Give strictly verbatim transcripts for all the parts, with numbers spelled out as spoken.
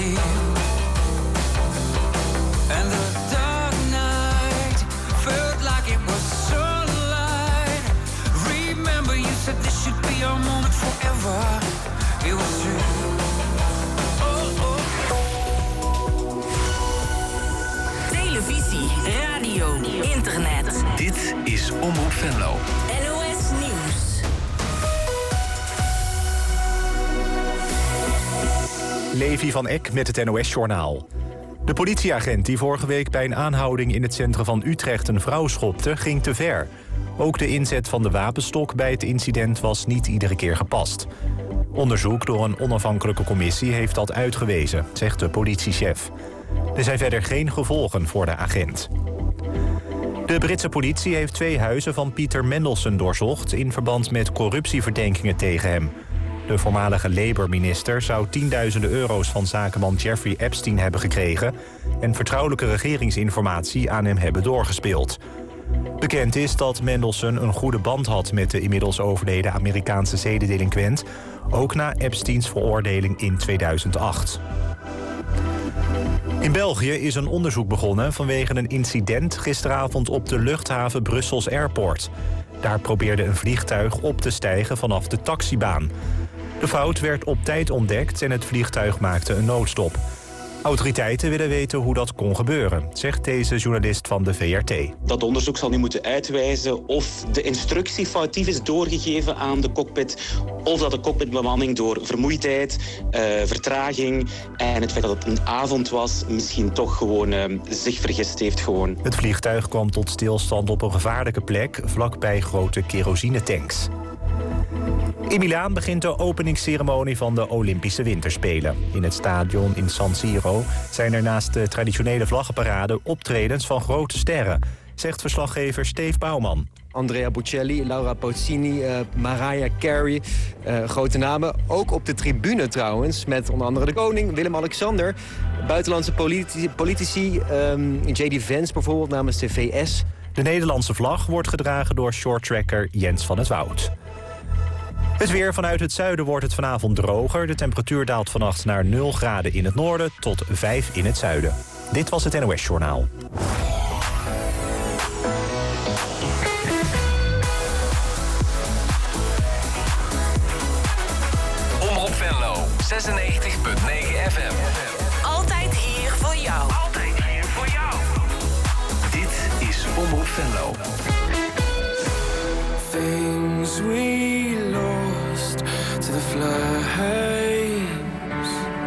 here. And the dark night felt like it was sunlight. Remember you said this should be our moment forever. It was true. Oh, oh. Televisie, radio, internet. Dit is Omroep Venlo. N O S Nieuws. Levi van Eck met het N O S-journaal. De politieagent die vorige week bij een aanhouding in het centrum van Utrecht een vrouw schopte, ging te ver. Ook de inzet van de wapenstok bij het incident was niet iedere keer gepast. Onderzoek door een onafhankelijke commissie heeft dat uitgewezen, zegt de politiechef. Er zijn verder geen gevolgen voor de agent. De Britse politie heeft twee huizen van Peter Mandelson doorzocht in verband met corruptieverdenkingen tegen hem. De voormalige Labour-minister zou tienduizenden euro's van zakenman Jeffrey Epstein hebben gekregen en vertrouwelijke regeringsinformatie aan hem hebben doorgespeeld. Bekend is dat Mandelson een goede band had met de inmiddels overleden Amerikaanse zedendelinquent, ook na Epsteins veroordeling in tweeduizend acht. In België is een onderzoek begonnen vanwege een incident gisteravond op de luchthaven Brussels Airport. Daar probeerde een vliegtuig op te stijgen vanaf de taxibaan. De fout werd op tijd ontdekt en het vliegtuig maakte een noodstop. Autoriteiten willen weten hoe dat kon gebeuren, zegt deze journalist van de V R T. Dat onderzoek zal nu moeten uitwijzen of de instructie foutief is doorgegeven aan de cockpit, of dat de cockpitbemanning door vermoeidheid, uh, vertraging en het feit dat het een avond was, misschien toch gewoon uh, zich vergist heeft. Gewoon. Het vliegtuig kwam tot stilstand op een gevaarlijke plek vlakbij grote kerosinetanks. In Milaan begint de openingsceremonie van de Olympische Winterspelen. In het stadion in San Siro zijn er naast de traditionele vlaggenparade optredens van grote sterren, zegt verslaggever Steve Bouwman. Andrea Bocelli, Laura Pausini, uh, Mariah Carey, uh, grote namen. Ook op de tribune trouwens, met onder andere de koning, Willem-Alexander. Buitenlandse politici, politici um, J D Vance bijvoorbeeld namens de V S. De Nederlandse vlag wordt gedragen door shorttracker Jens van het Woud. Het weer: vanuit het zuiden wordt het vanavond droger. De temperatuur daalt vannacht naar nul graden in het noorden tot vijf in het zuiden. Dit was het N O S-journaal. Omroep Venlo, zesennegentig punt negen F M. Altijd hier voor jou. Altijd hier voor jou. Dit is Omroep Venlo. Things we lost to the flames,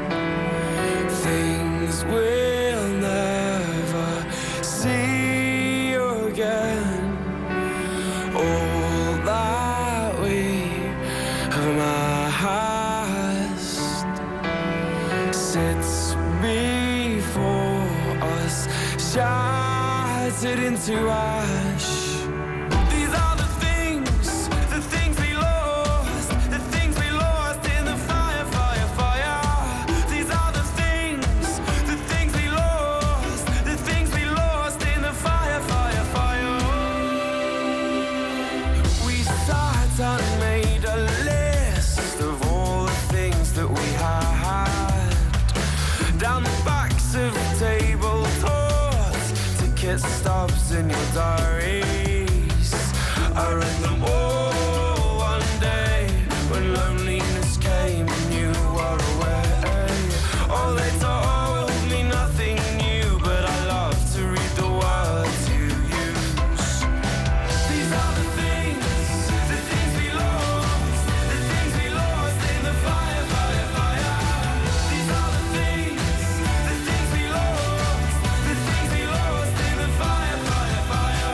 things we'll never see again. All that we have amassed sits before us, shattered into ash. Stops in your diaries. I read them all one day when loneliness came and you were away. Oh, they told me nothing new, but I love to read the words you use. These are the things, the things we lost, the things we lost in the fire, fire, fire. These are the things, the things we lost, the things we lost in the fire, fire, fire.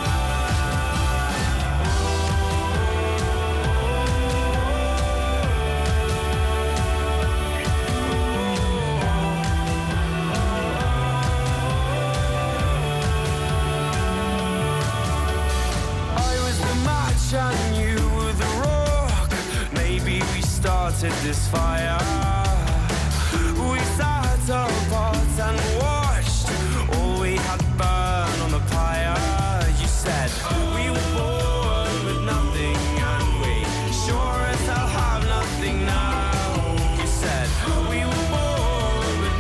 I was the match and you were the rock. Maybe we started this fire. We sat apart and watched all we had burn on the pyre. You said we were born with nothing and we sure as hell have nothing now. You said we were born with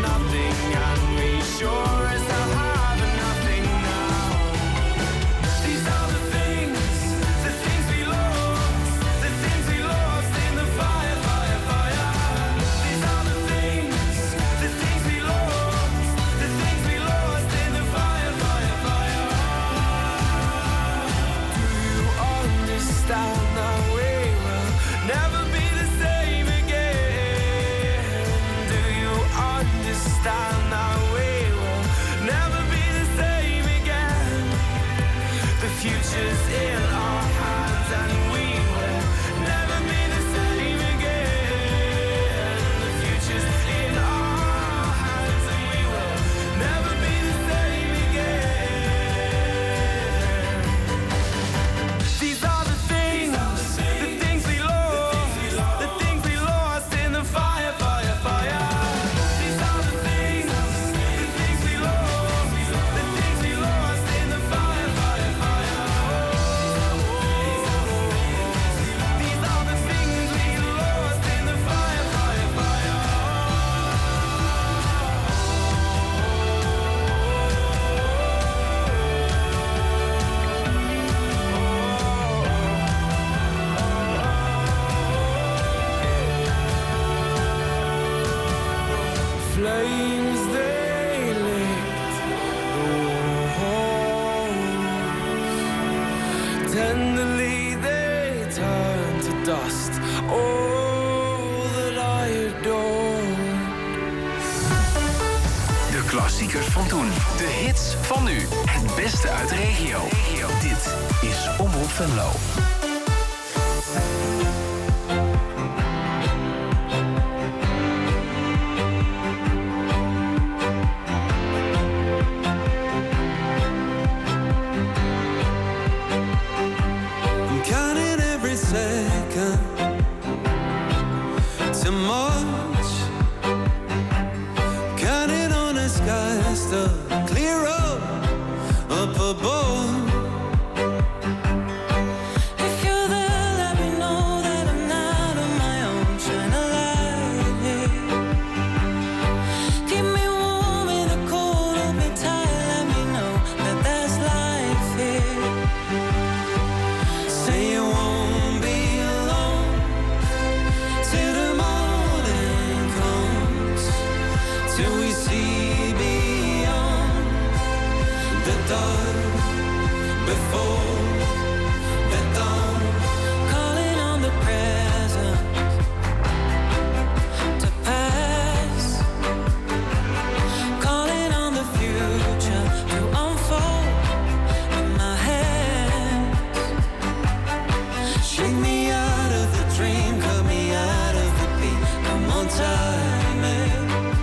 future's in our hands and we will never be the same again. The future's in our hands and we will never be the same again. These are the things, the things we lost, the things we lost in the fire, fire, fire. These are the things, the things we lost, the things we lost in the fire, fire, fire. These are the things we lost in the fire, fire, fire. Flames they lit the walls. Tenderly they turn to dust all that I adore. De klassiekers van toen. De hits van nu. Het beste uit de regio. Dit is Omroep Venlo. I'm counting every second to March, counting on the skies to clear up up above. If you're there, let me know that I'm not on my own. Shine a light here. Keep me warm in the cold, hold me tight. Let me know that there's life here. Say you won't be alone till the morning comes, till we see beyond the dark before the dawn. Calling on the present to pass, calling on the future to unfold in my hands. Shake me out of the dream, cut me out of the beat. Come on, time it.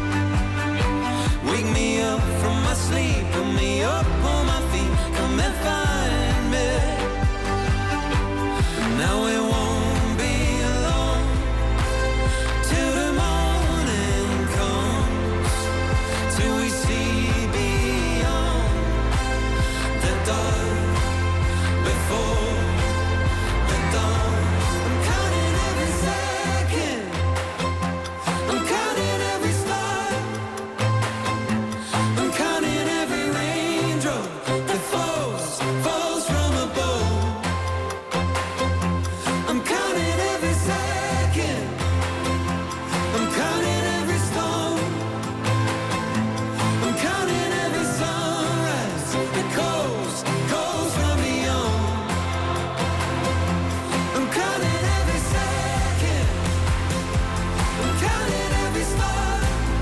Wake me up from my sleep, put me up on my feet. Come and find me. Now it won't be alone till the morning comes, till we see beyond the dark before the dawn. I'm counting every second, I'm counting every star, I'm counting every raindrop that falls, falls from above. I'm counting every second, I'm counting every storm, I'm counting every sunrise that calls, calls from beyond. I'm counting every second, I'm counting every star,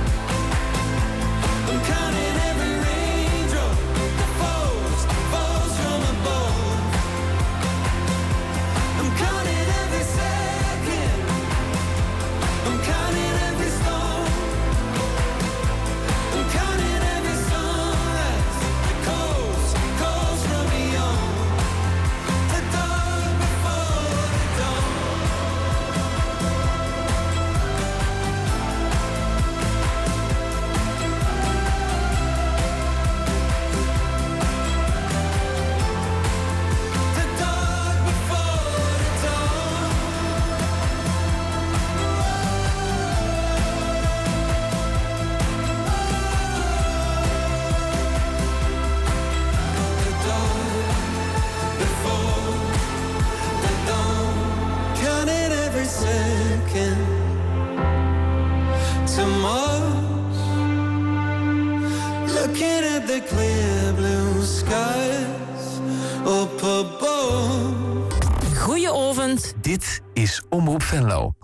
I'm counting every raindrop that falls, falls from above. I'm counting every second, I'm counting every storm, I'm counting every sunrise that calls, calls from beyond the dark before the dawn. The dark before the dawn. The dark before the dawn. Counting every second to Mars, looking at the clear blue skies up above. Goedenavond. Dit is Omroep Venlo.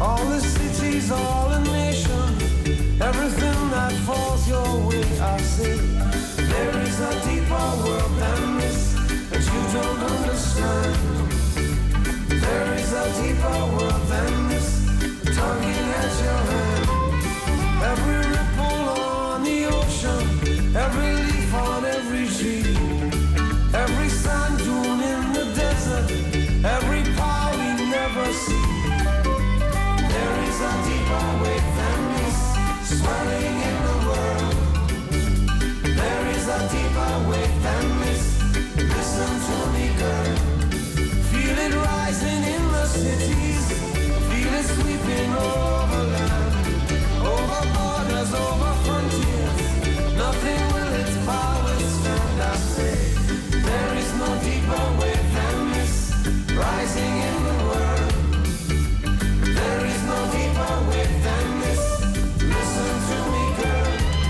all the cities, all the nations, everything that falls your way, I say, there is a deeper world than this that you don't understand. There is a deeper world than this, tugging at your hand. Every ripple on the ocean, every leaf on every tree, every sand dune in the desert, every power we never see. There is a deeper wave than this, swelling in the world. There is a deeper wave than this, listen to me girl. Feel it rising in the cities, feel it sweeping over land, over borders, over frontiers, nothing will its power stand. I say, there is no deeper wave than this, rising in the world. There is no deeper wave than this, listen to me girl.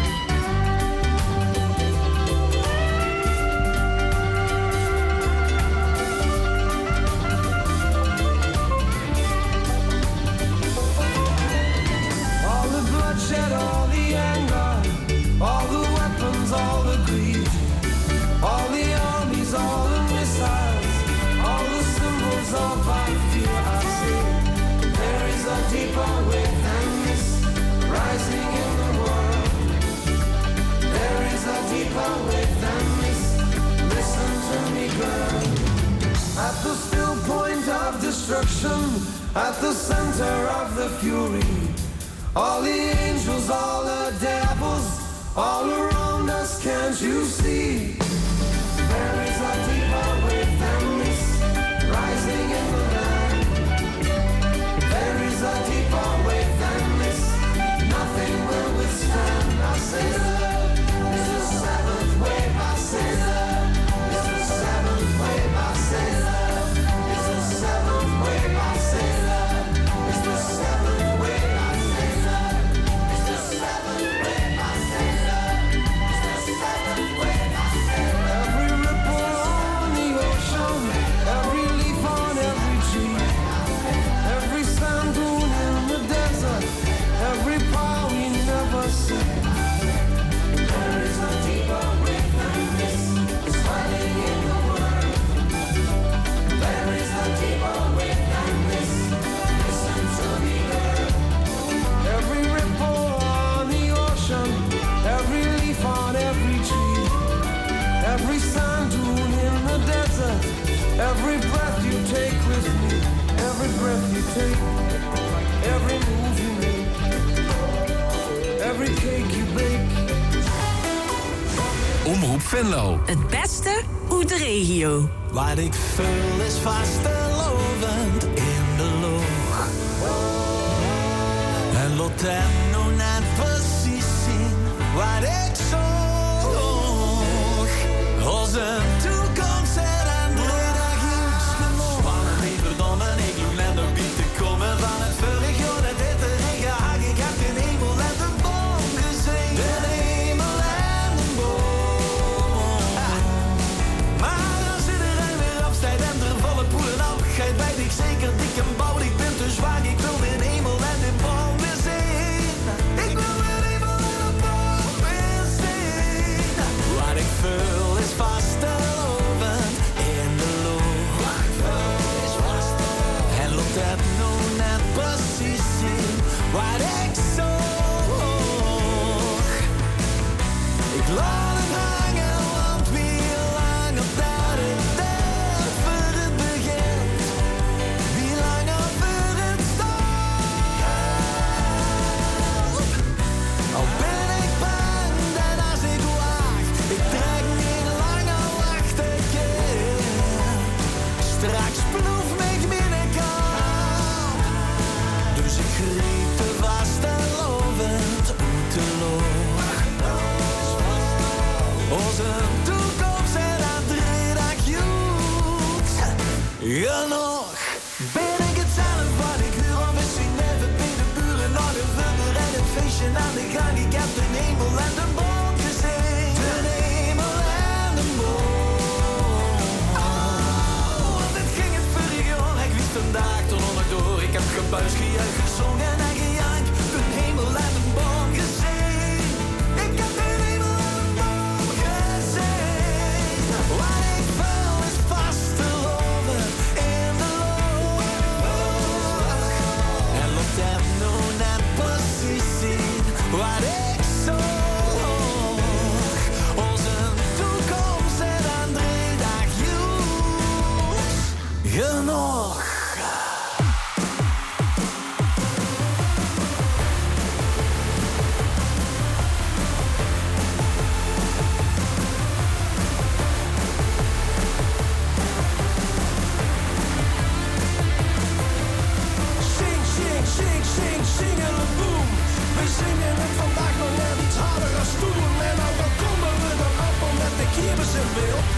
All the bloodshed, all the anger, all the weapons, all the greed, all the armies, all the missiles, all the symbols of our fear. I say, there is a deeper wave than this, rising in the world. There is a deeper wave than this, listen to me girl. At the still point of destruction, at the center of the fury, all the angels, all the devils, all around us, can't you see? There is a deeper wave than this, rising in the land. There is a deeper wave than this, nothing will withstand. I say love is the seventh wave. I say love is the seventh wave. I say love is the seventh wave. I say love is the seventh wave. I say love is the seventh wave. I say love is the seventh wave. I say love. Every ripple on the ocean, every leaf on every tree, every sand dune in the desert, every power we never see. There is a deeper wave than this, swelling in the world. There is a deeper wave than this, listen to me girl. Every ripple on the ocean, every leaf on every tree, every sand dune in the desert, every breath you take with me, every breath you take, every move you make, every cake you bake. Omroep Venlo. Het beste uit de regio. Wat ik vul is vastelovend in de lucht. En laat hem nog net precies zien wat ik zocht. Als een toekomst en een dag is genoeg. Spannend, niet verdomme, ik loop net op biet te komen van het vorig jaar. Dat dit de regen hak, ik heb de hemel en de boom gezien. De hemel en de boom. Ah. Maar als iedereen weer afstaat en er vallen poelen afgeet, weet ik zeker dik en bouw. Ik ben te zwaar, ik wil de hemel en de boom weer zien. Ik wil de hemel en de boom weer zien. Wat ik vul is vaste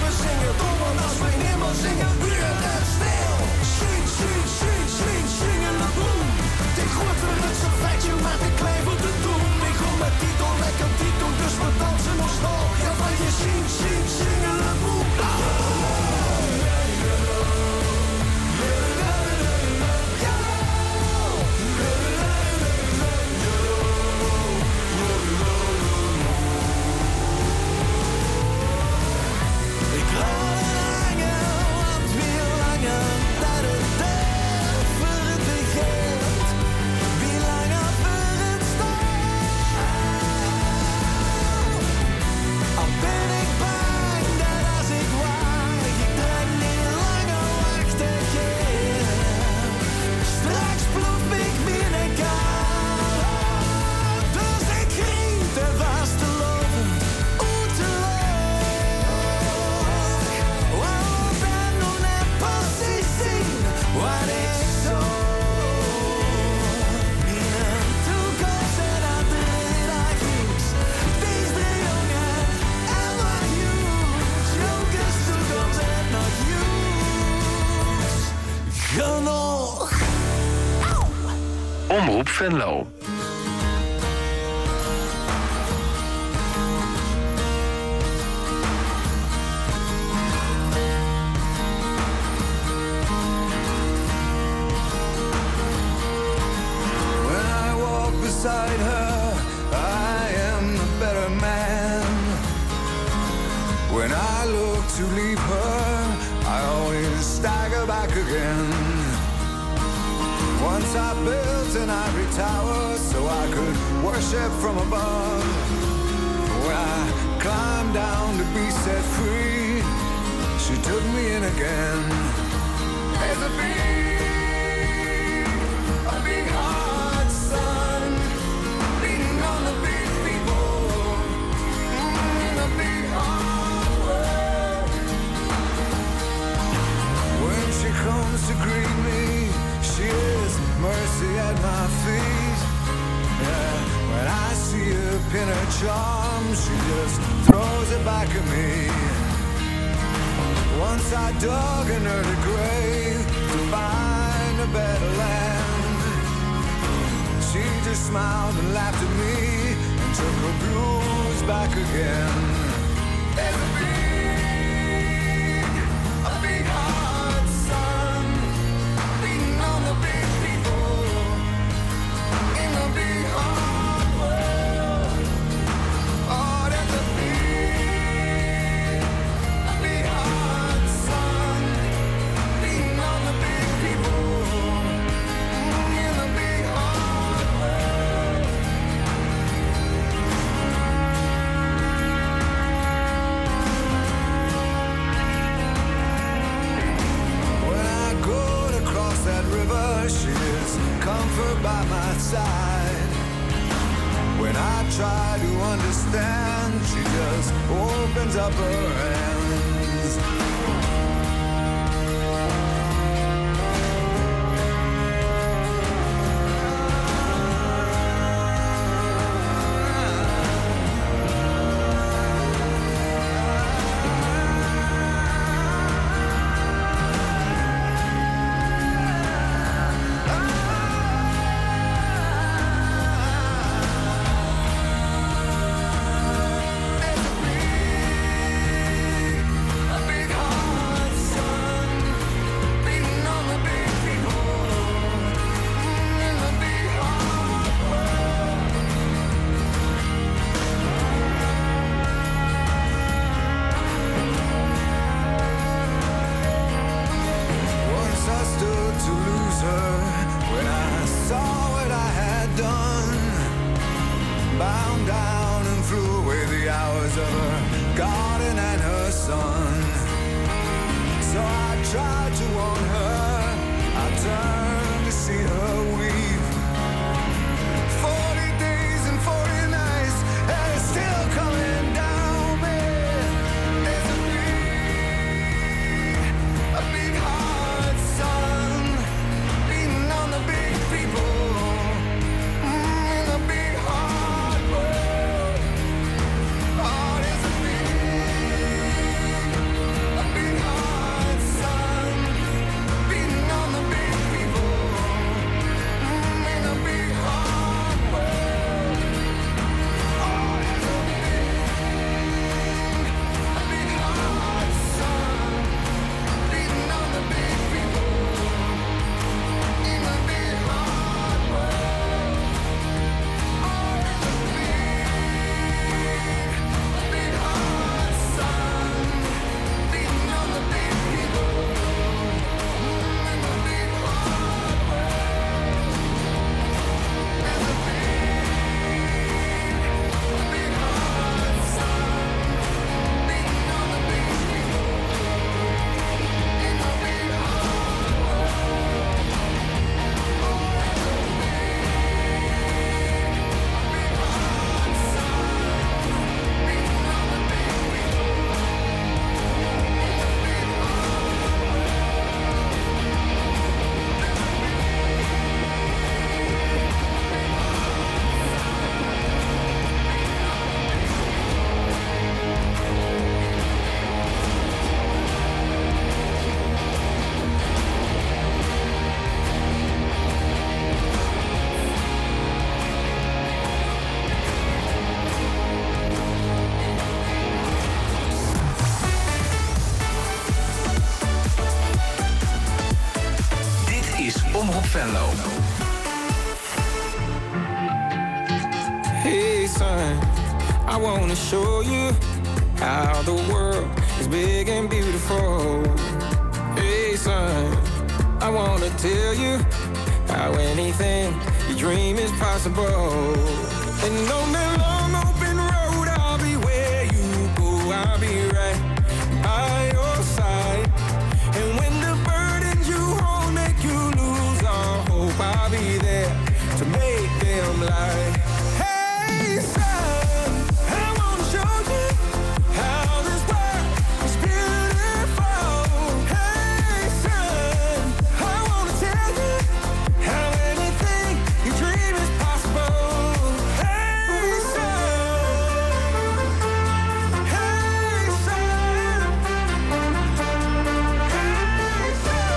blijven zingen, dom, want als we nimmer zingen, weer het stil. Swing, swing, swing, swing, swingende boom. Die grote rutse feitje maakt een klein voor de doen. Ik kom met titel, lekker titel, dus we dansen nog snel. Ja, van je zing, zing, swingende boom. Omroep Venlo. Beside her, I am the better man. When I look to leave her, I always stagger back again. Once I built an ivory tower so I could worship from above. When I climbed down to be set free, she took me in again. There's a big, a big heart, son, beating on the big people in a big hard world. When she comes to greet me, she is mercy at my feet. Yeah, when I see her pin her charm, she just throws it back at me. Once I dug an early grave to find a better land. She just smiled and laughed at me and took her blues back again. There's a big, a big heart, son, beating on the big people in the big hard world. Oh, there's a big, a big heart, son, beating on the big people in the big hard world. When I go to cross that river, she is comfort by my side. When I try to understand, she just opens up her hands. Venlo. Hey son, I wanna show you how the world is big and beautiful. Hey son, I wanna tell you how anything you dream is possible. And on that long open road, I'll be where you go, I'll be right by your side. And when the burdens you hold make you lose all hope, I'll be there to make them lie. Hey son, I wanna show you how this world is beautiful. Hey son, I wanna tell you how anything you dream is possible. Hey son, hey son, hey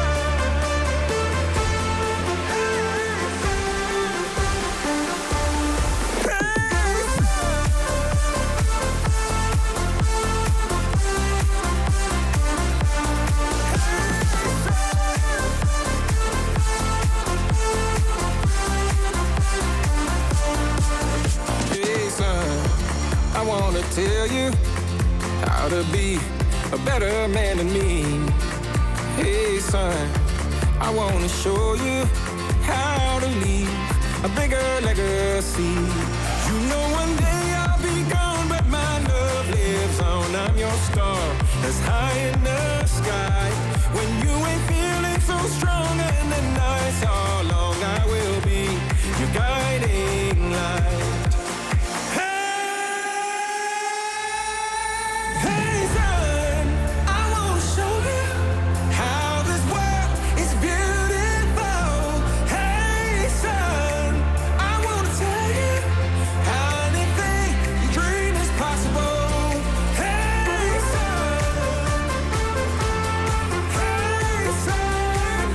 Hey son, I wanna tell you how to be a better man than me. Hey son, I wanna show you how to leave a bigger legacy. You know one day I'll be gone, but my love lives on. I'm your star that's high in the sky. When you ain't feeling so strong and the nights are long, I will be your guiding light. Hey son, I wanna show you how this world is beautiful. Hey son, I wanna tell you how anything you dream is possible. Hey son, hey son,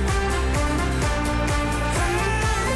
hey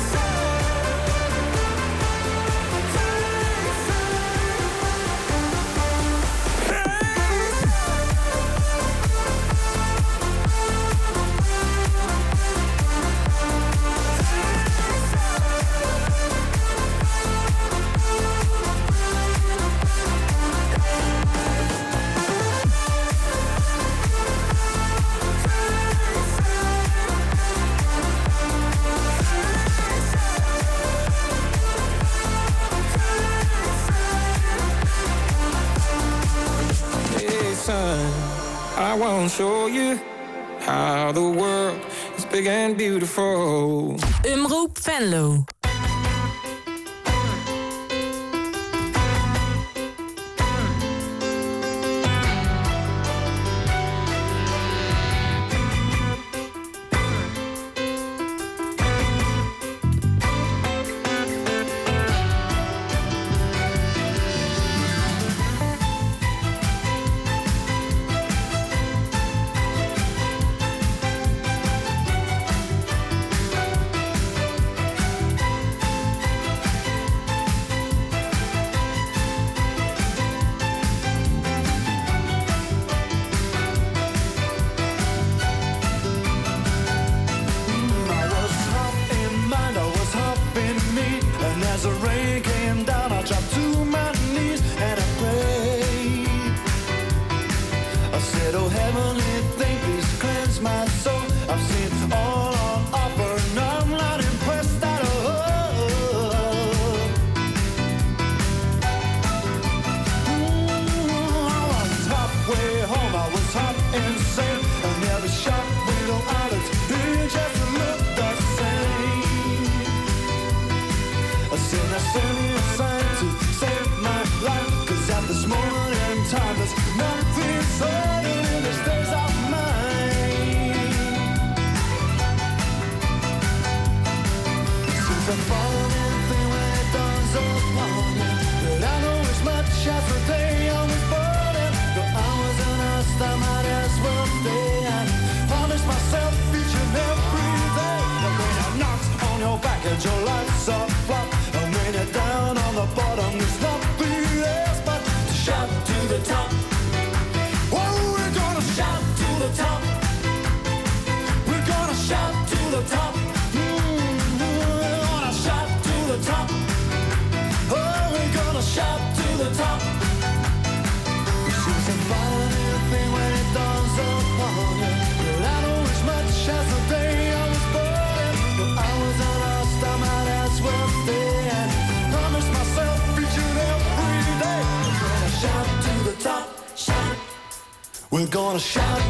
Hey son, I wanna show you how the world is big and beautiful. Omroep Venlo.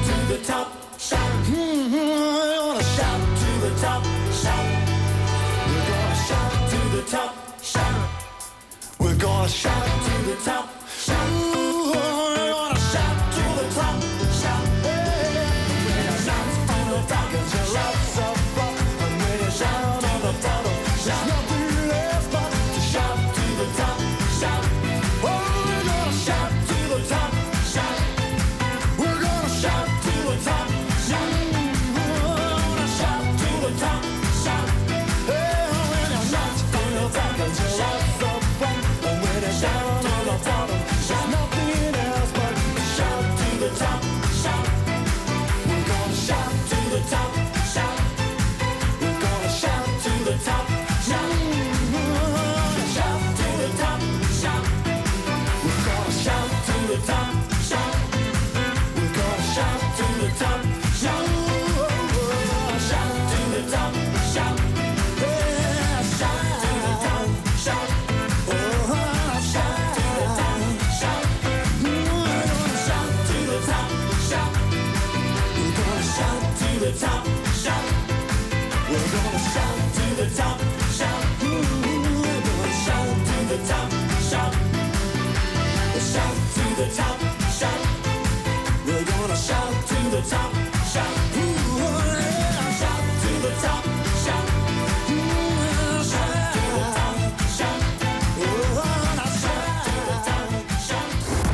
to the top, shout. Mm-hmm. We're gonna shout to the top, shout. We're gonna shout to the top, shout. We're gonna shout to the top, shout. Ooh, we're gonna shout to the top, shout. Hey, we're gonna shout to the top, your love's so far. And when you shout to the top, shout. Nothing left but to shout to the top, shout. Oh, we're gonna shout to the top, shout. We're gonna shout to the top, shout. We're gonna shout to the top, shout. Hey, when you shout to the top, your love's so far. And when you shout to the top, shout. Nothing else but to shout to the top, shout. We're gonna shout to the top, shout. We're gonna shout to the top, shout. We're gonna shout to the top, shout. We're gonna shout to the top, shout. We're gonna shout to the top, shout. We're gonna shout to the top, shout. Yeah, shout to the top, shout. Oh, shout to the top, shout. We're gonna shout to the top, shout. We're gonna shout to the top, shout. We're gonna shout to the top, shout. We're gonna shout to the top, shout. We'll shout to the top, shout. We're gonna shout to the top, shout. Ooh, yeah. Shout to the top, shout. Ooh, shout to the top, shout. Ooh, shout to the top, shout.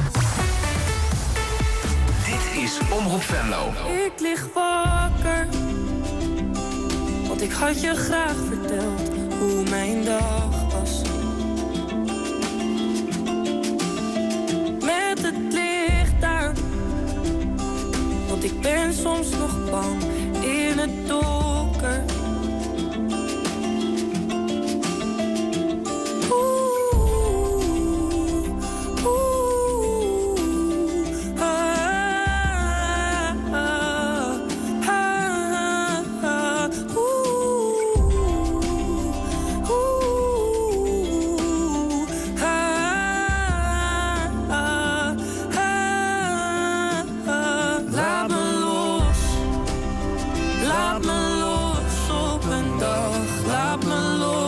Dit is Omroep Venlo. Ik lig wakker, want ik had je graag verteld hoe mijn dag was. Met het licht aan, want ik ben soms nog bang in het donker. Oeh, oeh, ah, ah, ah, ah, oeh, oeh, ah, ah, ah, ah. Laat me los, laat me los op een dag, laat me los.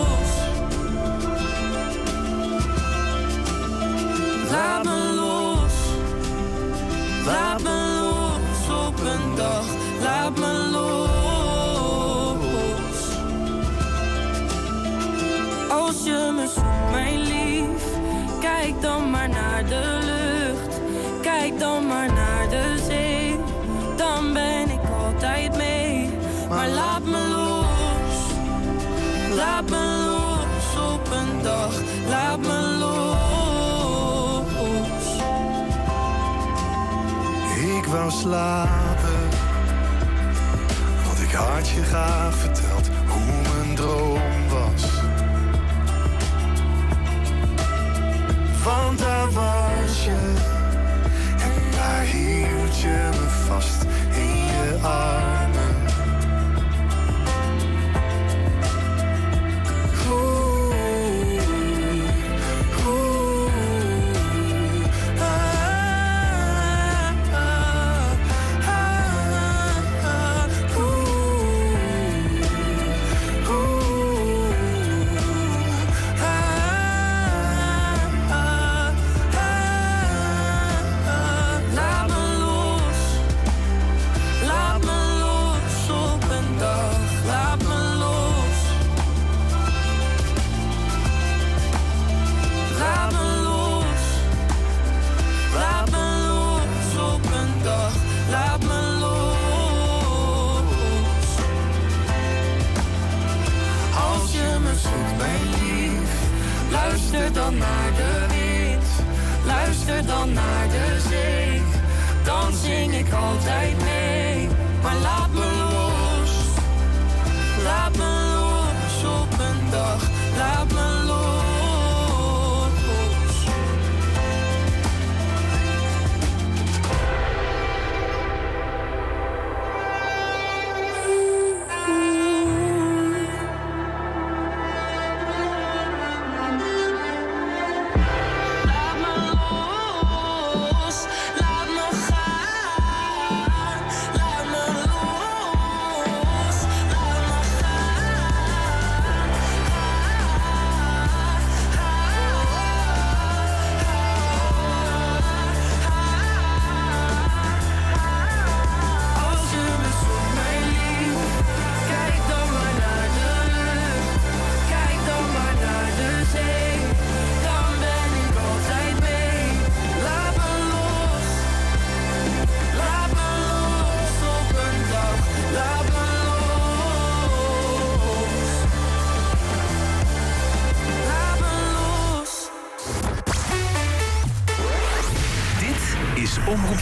Laat me los, laat me los op een dag, laat me los. Als je me zoekt, mijn lief, kijk dan maar naar de lucht. Kijk dan maar naar de zee, dan ben ik altijd mee. Maar laat me los, laat me los op een dag, laat me los. Ik wou slapen, want ik had je graag verteld hoe mijn droom was. Want daar was je, en daar hield je me vast in je armen. Oeh, oeh, ah, ah, ah, ah, oeh, oeh, ah, ah, ah, ah. Laat me los, laat me los op een dag, laat me los. Laat me los, laat me los op een dag, laat me los. Als je me zoekt, mijn lief, luister dan naar de wind, luister dan naar de zee, dan zing ik altijd mee. Maar laat me los, laat me los op een dag, laat me los. Laat me los, laat me gaan.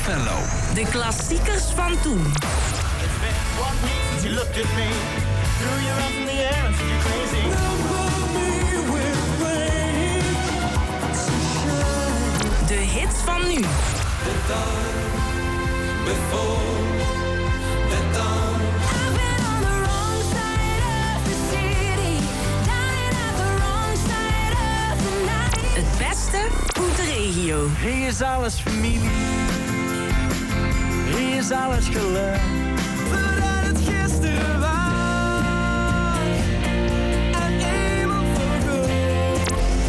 Venlo. De klassiekers van toen. De hits van nu. Het beste uit de regio. Hier is alles familie. Hier is alles geluk. Voordat het gisteren was. En eenmaal voorgoed.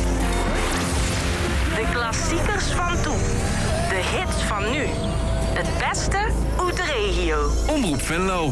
De klassiekers van toen. De hits van nu. Het beste uit de regio. Omroep Venlo.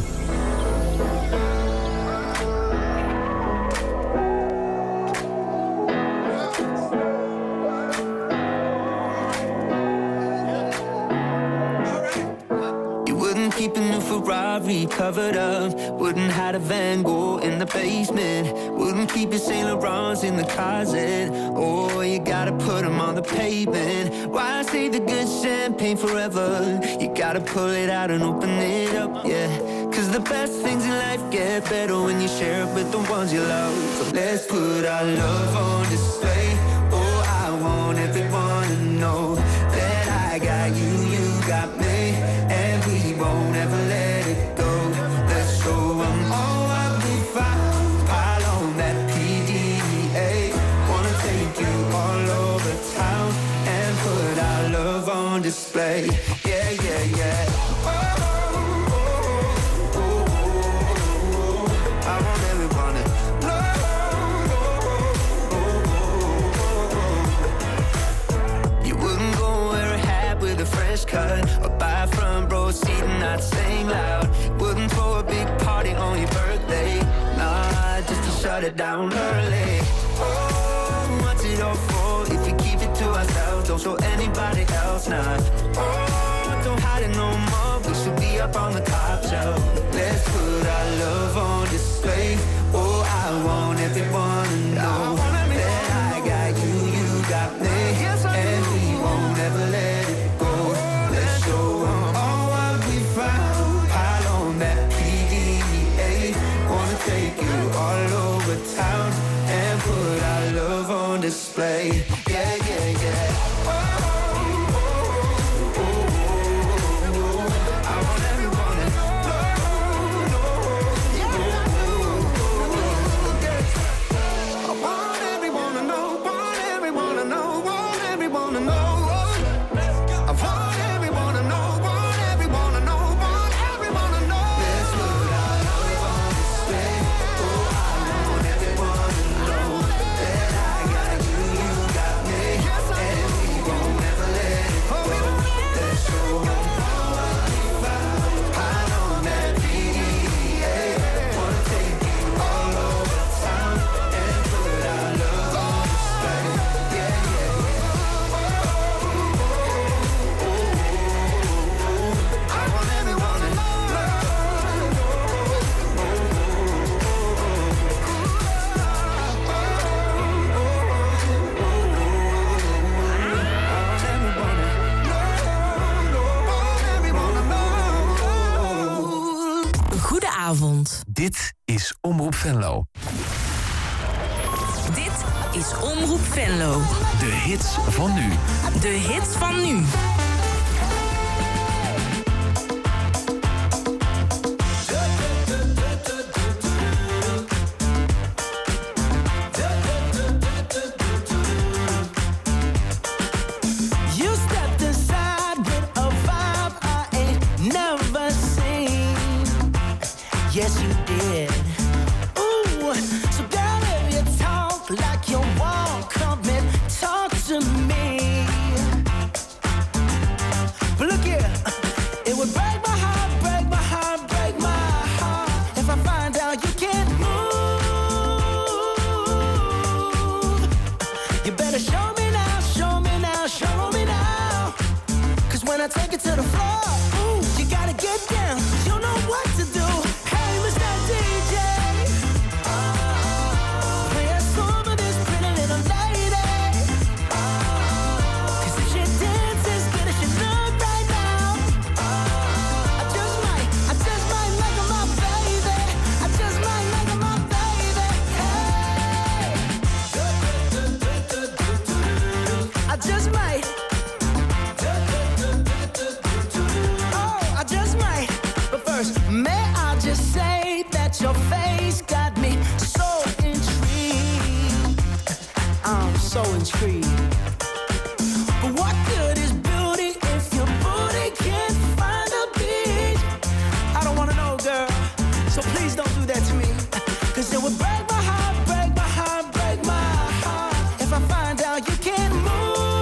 Keep a new Ferrari covered up. Wouldn't hide a Van Gogh in the basement. Wouldn't keep your Saint Laurents in the closet. Oh, you gotta put them on the pavement. Why save the good champagne forever? You gotta pull it out and open it up, yeah. Cause the best things in life get better when you share it with the ones you love. So let's put our love on display. Oh, I want everyone to know that I got you, you got me. And we won't ever let it go. Let's show them all what we found. Pile on that P D A. Wanna take you all over town and put our love on display. Yeah, yeah, yeah. Oh, oh, oh, oh, oh. I want everyone to know. Oh, oh, oh. You wouldn't go wear a hat with a fresh cut or buy from bro seat and not sing loud. Wouldn't throw a big party on your birthday. Nah, just to shut it down early. Oh, what's it all for? If we keep it to ourselves, don't show anybody else now. Oh, don't hide it no more. We should be up on the top shelf. Let's put our love on display. Oh, I want everyone to know that I got you, you got me. And we won't ever let it go. Let's show them all what we found. Pile on that P D A. Wanna take you all over town and put our love on display. Yeah, yeah, yeah. Oh, oh, oh, oh, oh. I want everyone to know. I want everyone to know. Want everyone to know. Want everyone to know. I want everyone to know, want everyone to know, want everyone to know. Let's put our love on display. Oh, I want everyone to know that I got you, you got me. And we won't ever let it go. Let's show them all what we found. Pile on that P D A. Wanna take you all over town and put our love on display. Yeah, yeah, yeah. I want everyone to know. Goedenavond. Dit is Omroep Venlo. Dit is Omroep Venlo. De hits van nu. De hits van nu. You stepped inside with a vibe I ain't never seen. Yes, you did. Ooh, so girl, if you talk like you want, come and talk to me. But look here, it would break my heart, break my heart, break my heart if I find out you can't move. You better show me now, show me now, show me now. Cause when I take it to the floor, ooh, you gotta get down. You know what to do. Hey, Mister D J. creed. But what good is beauty if your booty can't find a beat? I don't wanna know, girl, so please don't do that to me. Cause it would break my heart, break my heart, break my heart if I find out you can't move.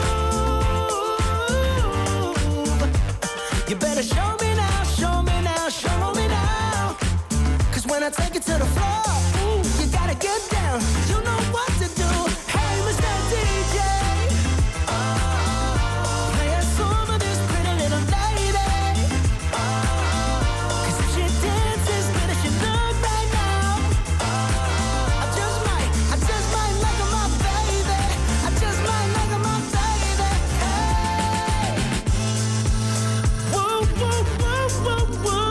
You better show me now, show me now, show me now. Cause when I take it to the floor, ooh, you gotta get down. You know what to do. Hey, Mister D J, oh, play a song for this pretty little lady. Oh, cause if she dances good as she look right now, oh, I just might, I just might make her my baby. I just might make her my baby. Hey, woo, woo, woo, woo, woo.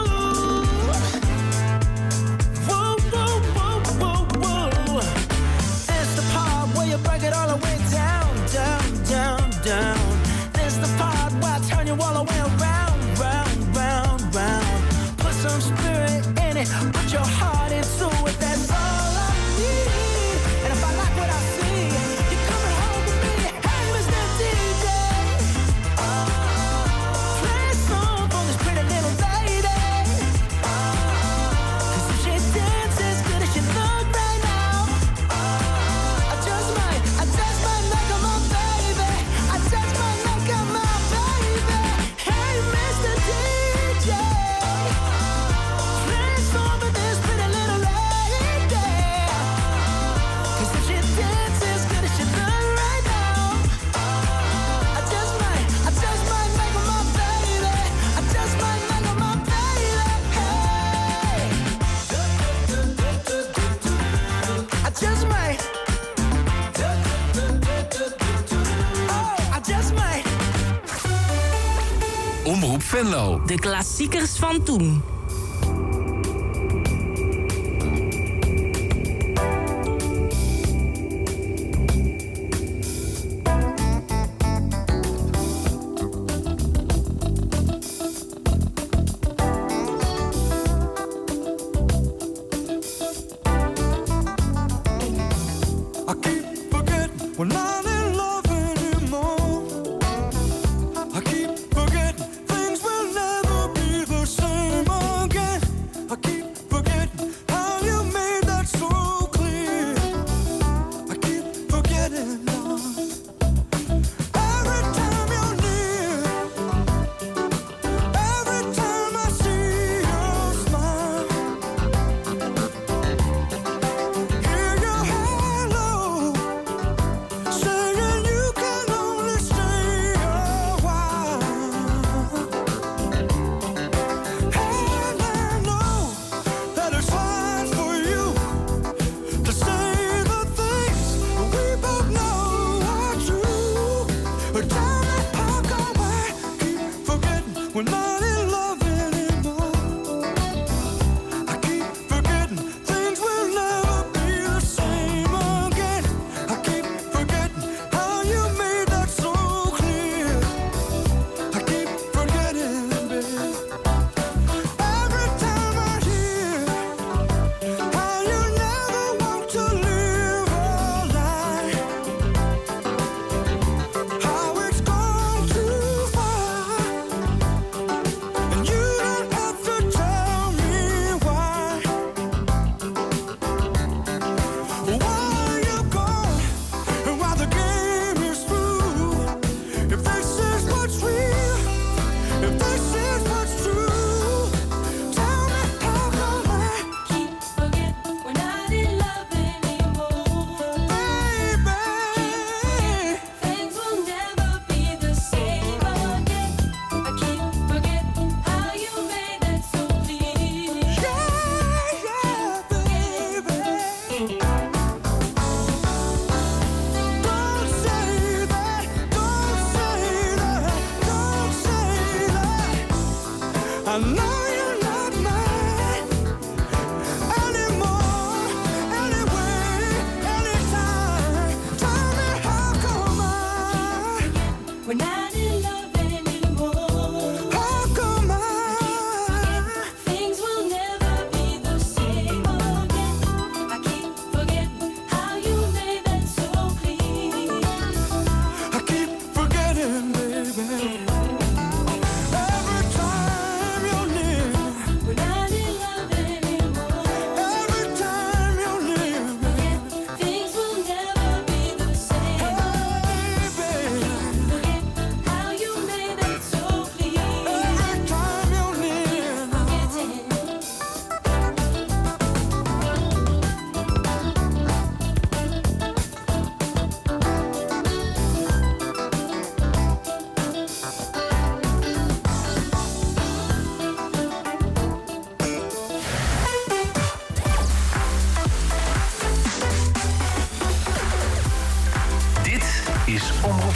Woo, woo, woo, woo, woo. This the part where you break it all the way down, down, down, down. This the part where I turn you all the way around, round, round, round. Put some spirit in it, put your heart into it, that's all I need. And if I like what I see, you're coming home with me. Hey, Mister D J, oh, play a song for this pretty little lady. Oh, cause if she dances good as she look right now, oh, I just might, I just might make her my baby. I just might make her my baby. Hey, Mister D J, play a song for this pretty little lady. Cause if she dances good as she look right now, oh, I just might, I just might make her my baby. I just might make her my baby. Hey, I just might. Oh, I just might. Omroep Venlo. De klassiekers van toen. I keep forgetting we're not in love anymore. I keep forgetting things will never be the same again.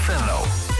Venlo.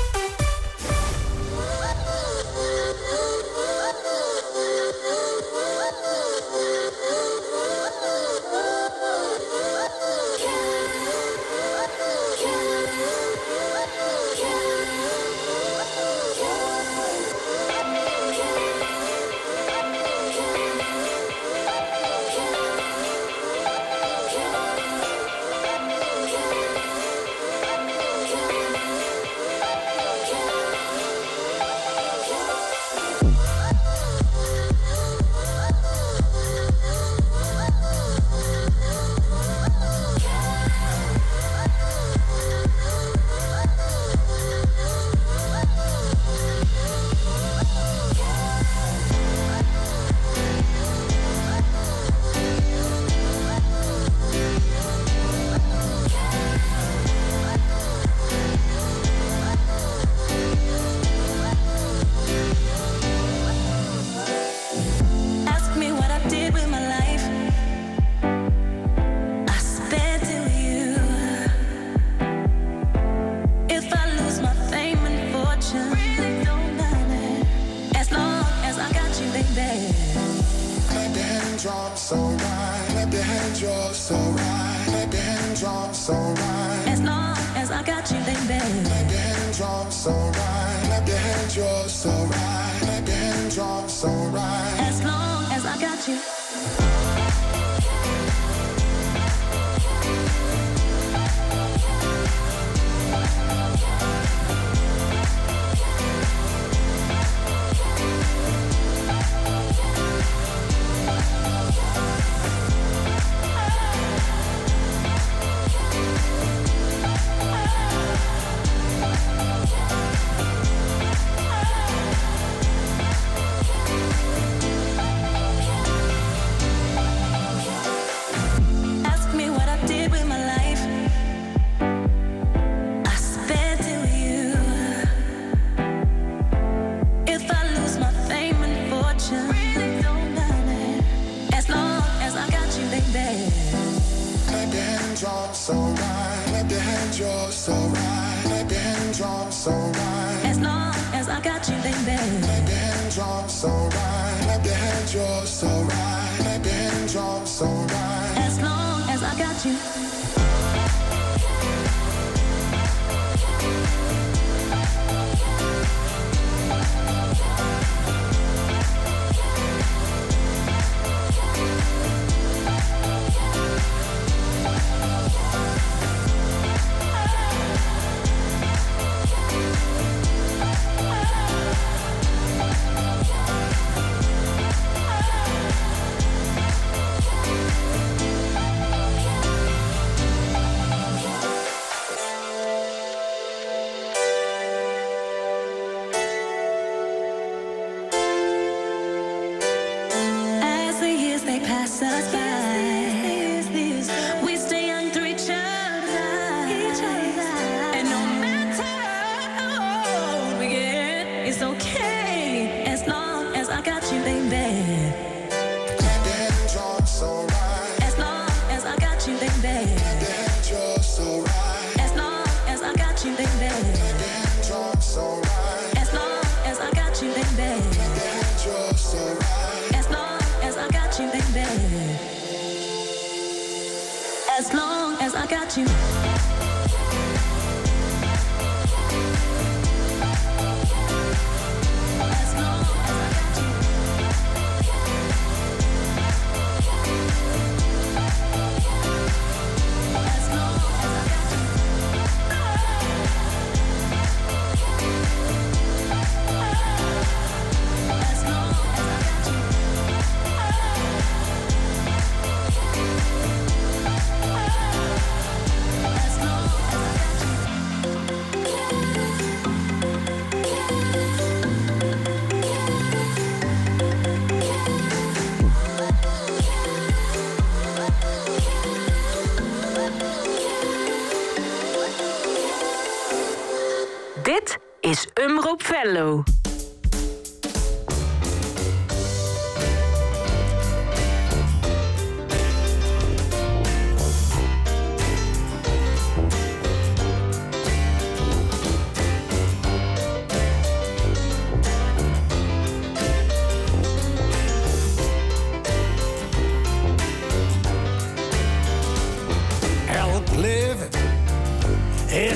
Dit is Omroep Venlo.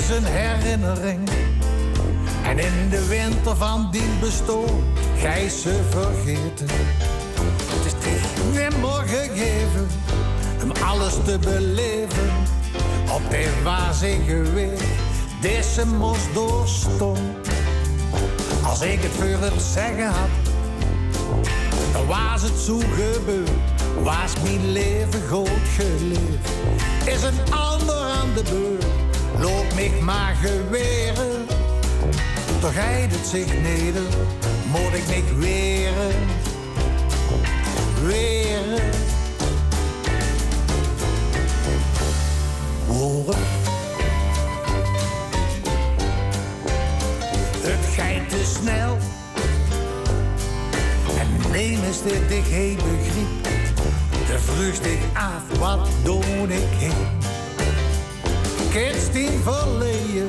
is een herinnering. En in de winter van die bestoon, gij ze vergeten. Het is tegen nimmer gegeven, om alles te beleven. Op de wazige weg, deze mos doorstond. Als ik het voor het zeggen had, dan was het zo gebeurd. Was mijn leven goed geleefd. Is een ander aan de beurt, loop mij maar geweren. Toch heidt het zich neder, moet ik mij weren. Weren. Horen. Het gaat te snel. En neem eens dit ik geen begrip. De vrucht ik af, wat doe ik heen? Kerst in verleden.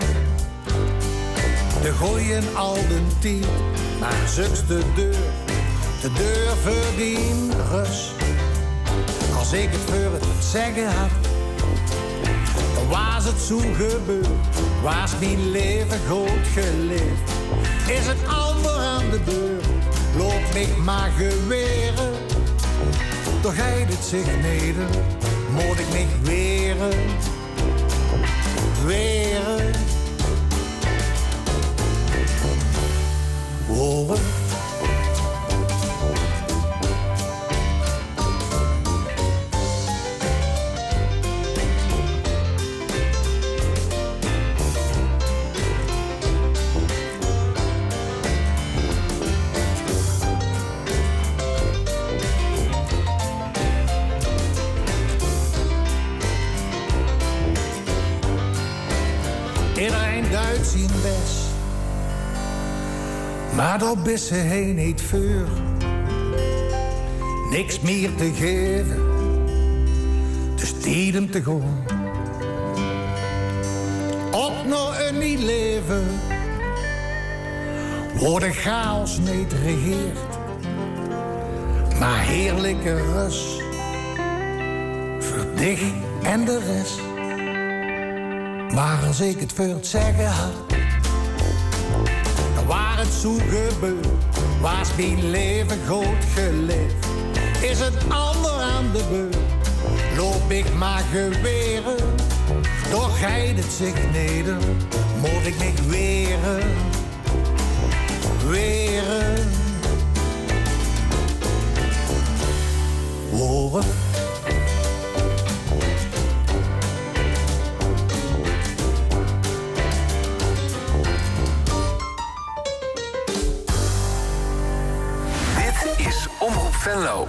De gooien al de tijd naar zuks de deur. De deur verdient rust. Als ik het voor het zeggen had, dan was het zo gebeurd. Was mijn leven goed geleefd. Is het ander aan de deur, loop ik maar geweren. Toch heidt het zich neder, moet ik mij weren. Weren. Horen. Iedereen duidt zien best, maar daar is ze heen niet voor. Niks meer te geven, dus tijd hem te gaan. Op nog een nieuw leven, waar de chaos niet regeert, maar heerlijke rust voor dich en de rest. Maar als ik het voor het zeggen had, dan was het zo gebeurd. Was mijn leven goed geleefd. Is het ander aan de beurt, loop ik maar geweren. Toch heidt het zich neder, moet ik mij weren. Weren. Horen. Omroep Venlo.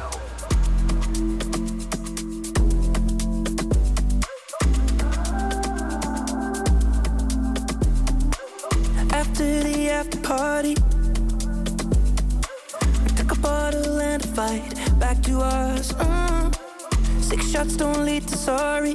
After the after party, we took a bottle and a fight back to us. Mm. Six shots don't lead to sorry.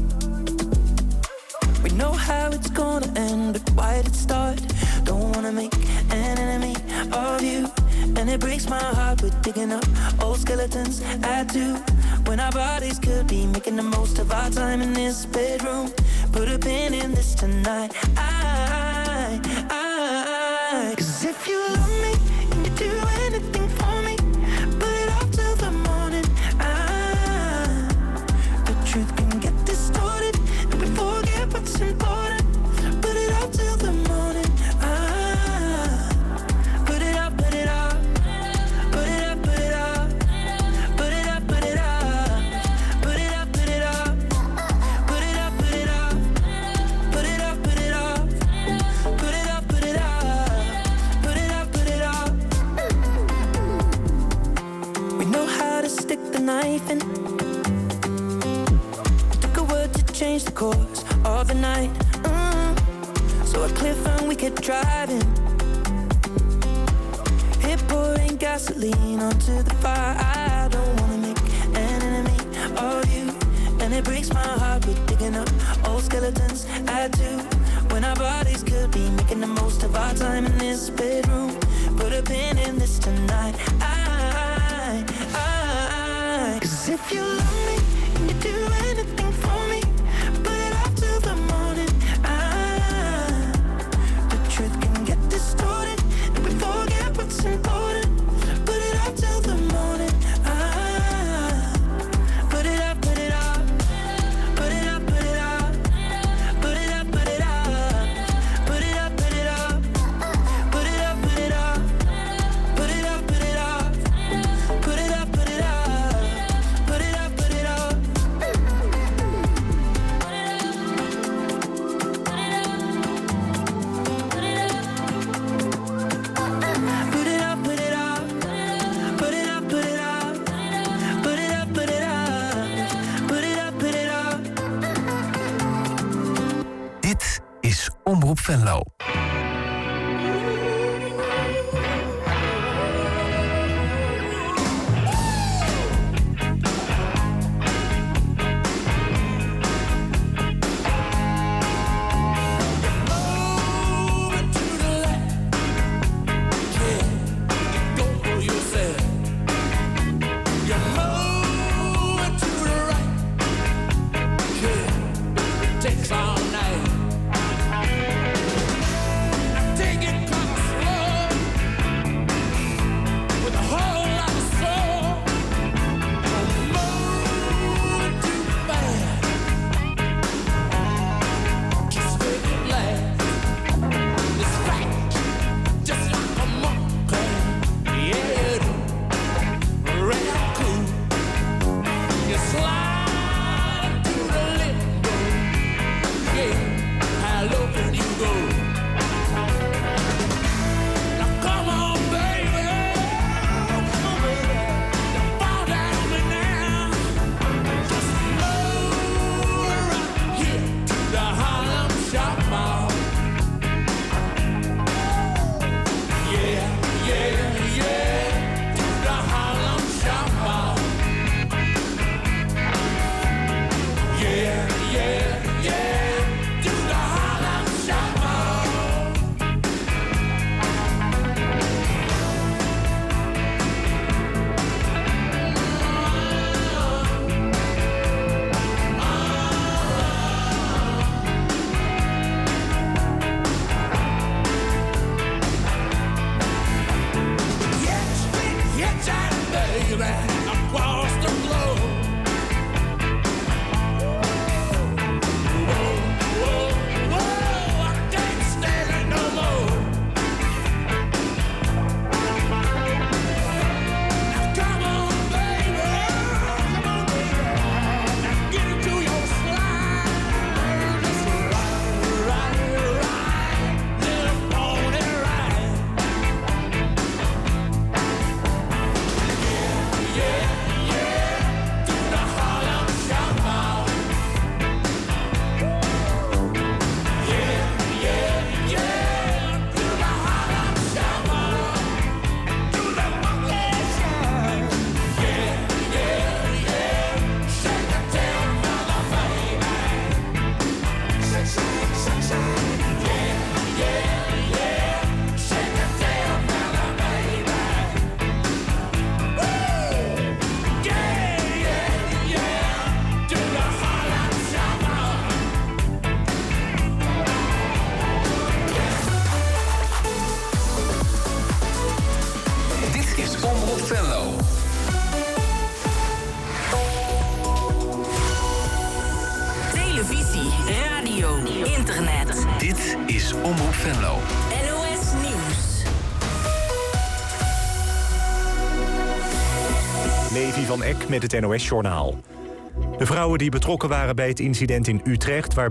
We know how it's gonna end, but why did it start? Don't wanna make an enemy of you. And it breaks my heart, we're digging up old skeletons. I do, when our bodies could be making the most of our time in this bedroom. Put a pin in this tonight. I, I, 'cause if you love me and you do anything for me, put it off till the morning. I, the truth can get distorted and we forget what's important. Put it off till the morning. Knife in. Took a word to change the course of the night. Mm. So a cliff and we kept driving. Hit pouring gasoline onto the fire. I don't wanna make an enemy of you. And it breaks my heart, we're digging up old skeletons. I do, when our bodies could be making the most of our time in this bedroom. Put a pin in this tonight. I, I, 'cause if you love me and you do anything for me, put it off till the morning. I Omroep Venlo. Van Eck met het N O S-journaal. De vrouwen die betrokken waren bij het incident in Utrecht, waar